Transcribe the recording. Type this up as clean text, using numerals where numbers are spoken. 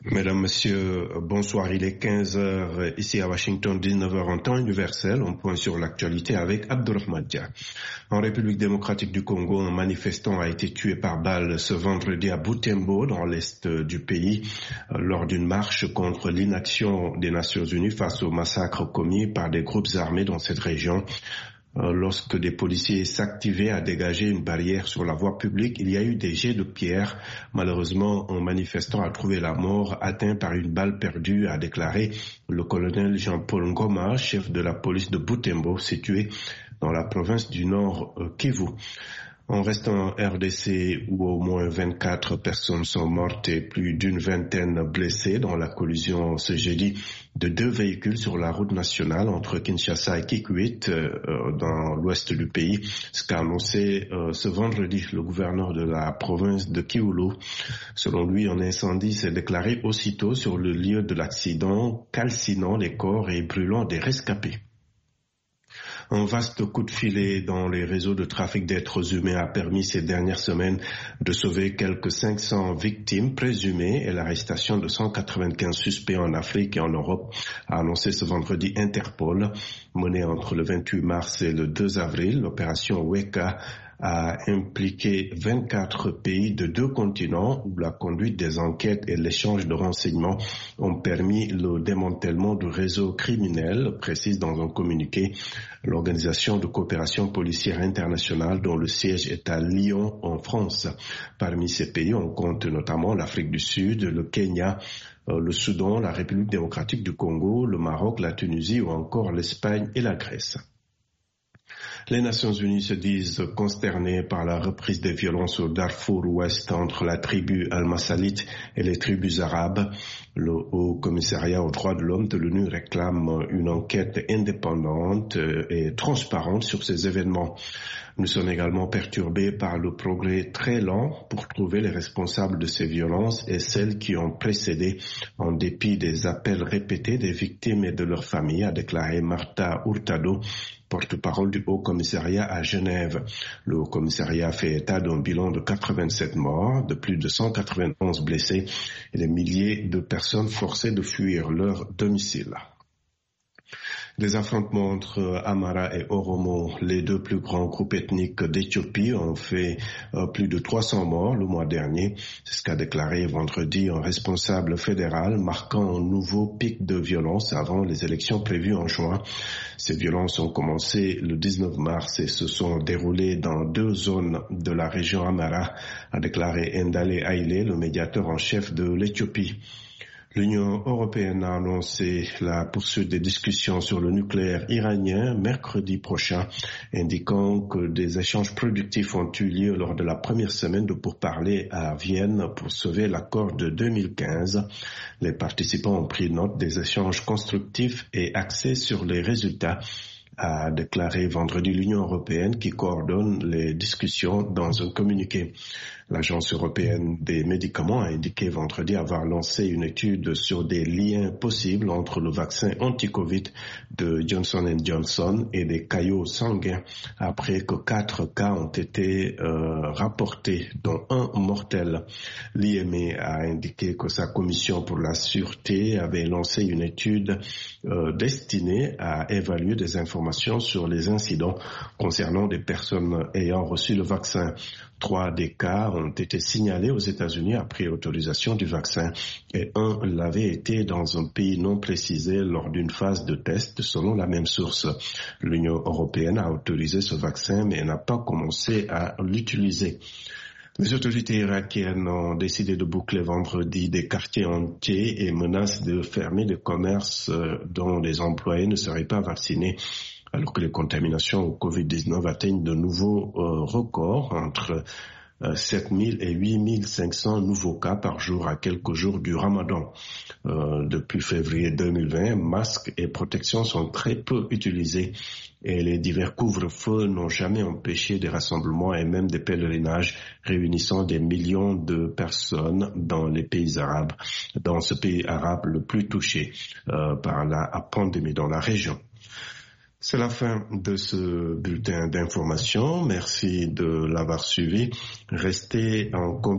Mesdames, Messieurs, bonsoir. Il est 15 heures ici à Washington, 19 heures en temps universel. On point sur l'actualité avec Abdurrahman Dia. En République démocratique du Congo, un manifestant a été tué par balle ce vendredi à Butembo, dans l'est du pays, lors d'une marche contre l'inaction des Nations Unies face au massacre commis par des groupes armés dans cette région. Lorsque des policiers s'activaient à dégager une barrière sur la voie publique, il y a eu des jets de pierre. Malheureusement, un manifestant a trouvé la mort atteint par une balle perdue, a déclaré le colonel Jean-Paul Ngoma, chef de la police de Butembo, situé dans la province du Nord Kivu. On reste en RDC où au moins 24 personnes sont mortes et plus d'une vingtaine blessées dans la collision ce jeudi de 2 véhicules sur la route nationale entre Kinshasa et Kikwit dans l'ouest du pays. Ce qu'a annoncé ce vendredi le gouverneur de la province de Kiwulu. Selon lui, un incendie s'est déclaré aussitôt sur le lieu de l'accident, calcinant les corps et brûlant des rescapés. Un vaste coup de filet dans les réseaux de trafic d'êtres humains a permis ces dernières semaines de sauver quelques 500 victimes présumées et l'arrestation de 195 suspects en Afrique et en Europe, a annoncé ce vendredi Interpol. Menée entre le 28 mars et le 2 avril, l'opération Weka a impliqué 24 pays de 2 continents où la conduite des enquêtes et l'échange de renseignements ont permis le démantèlement du réseau criminel, précise dans un communiqué l'Organisation de coopération policière internationale dont le siège est à Lyon en France. Parmi ces pays, on compte notamment l'Afrique du Sud, le Kenya, le Soudan, la République démocratique du Congo, le Maroc, la Tunisie ou encore l'Espagne et la Grèce. Les Nations Unies se disent consternées par la reprise des violences au Darfour ouest entre la tribu Al-Masalite et les tribus arabes. Le Haut Commissariat aux droits de l'homme de l'ONU réclame une enquête indépendante et transparente sur ces événements. Nous sommes également perturbés par le progrès très lent pour trouver les responsables de ces violences et celles qui ont précédé, en dépit des appels répétés des victimes et de leurs familles, a déclaré Marta Hurtado, porte-parole du Haut Commissariat à Genève. Le Haut Commissariat fait état d'un bilan de 87 morts, de plus de 191 blessés et des milliers de personnes forcées de fuir leur domicile. Des affrontements entre Amhara et Oromo, les 2 plus grands groupes ethniques d'Éthiopie, ont fait plus de 300 morts le mois dernier. C'est ce qu'a déclaré vendredi un responsable fédéral, marquant un nouveau pic de violence avant les élections prévues en juin. Ces violences ont commencé le 19 mars et se sont déroulées dans 2 zones de la région Amhara, a déclaré Ndale Haile, le médiateur en chef de l'Éthiopie. L'Union européenne a annoncé la poursuite des discussions sur le nucléaire iranien mercredi prochain, indiquant que des échanges productifs ont eu lieu lors de la première semaine de pourparlers à Vienne pour sauver l'accord de 2015. Les participants ont pris note des échanges constructifs et axés sur les résultats, a déclaré vendredi l'Union européenne qui coordonne les discussions dans un communiqué. L'Agence européenne des médicaments a indiqué vendredi avoir lancé une étude sur des liens possibles entre le vaccin anti-Covid de Johnson & Johnson et des caillots sanguins après que 4 cas ont été rapportés, dont un mortel. L'IME a indiqué que sa commission pour la sûreté avait lancé une étude destinée à évaluer des informations sur les incidents concernant des personnes ayant reçu le vaccin. 3 des cas ont été signalés aux États-Unis après autorisation du vaccin et 1 l'avait été dans un pays non précisé lors d'une phase de test selon la même source. L'Union européenne a autorisé ce vaccin mais n'a pas commencé à l'utiliser. Les autorités irakiennes ont décidé de boucler vendredi des quartiers entiers et menacent de fermer des commerces dont les employés ne seraient pas vaccinés, alors que les contaminations au Covid-19 atteignent de nouveaux records, entre 7 000 et 8 500 nouveaux cas par jour à quelques jours du Ramadan. Depuis février 2020, masques et protections sont très peu utilisés et les divers couvre-feux n'ont jamais empêché des rassemblements et même des pèlerinages réunissant des millions de personnes dans les pays arabes, dans ce pays arabe le plus touché par la pandémie dans la région. C'est la fin de ce bulletin d'information. Merci de l'avoir suivi. Restez en contact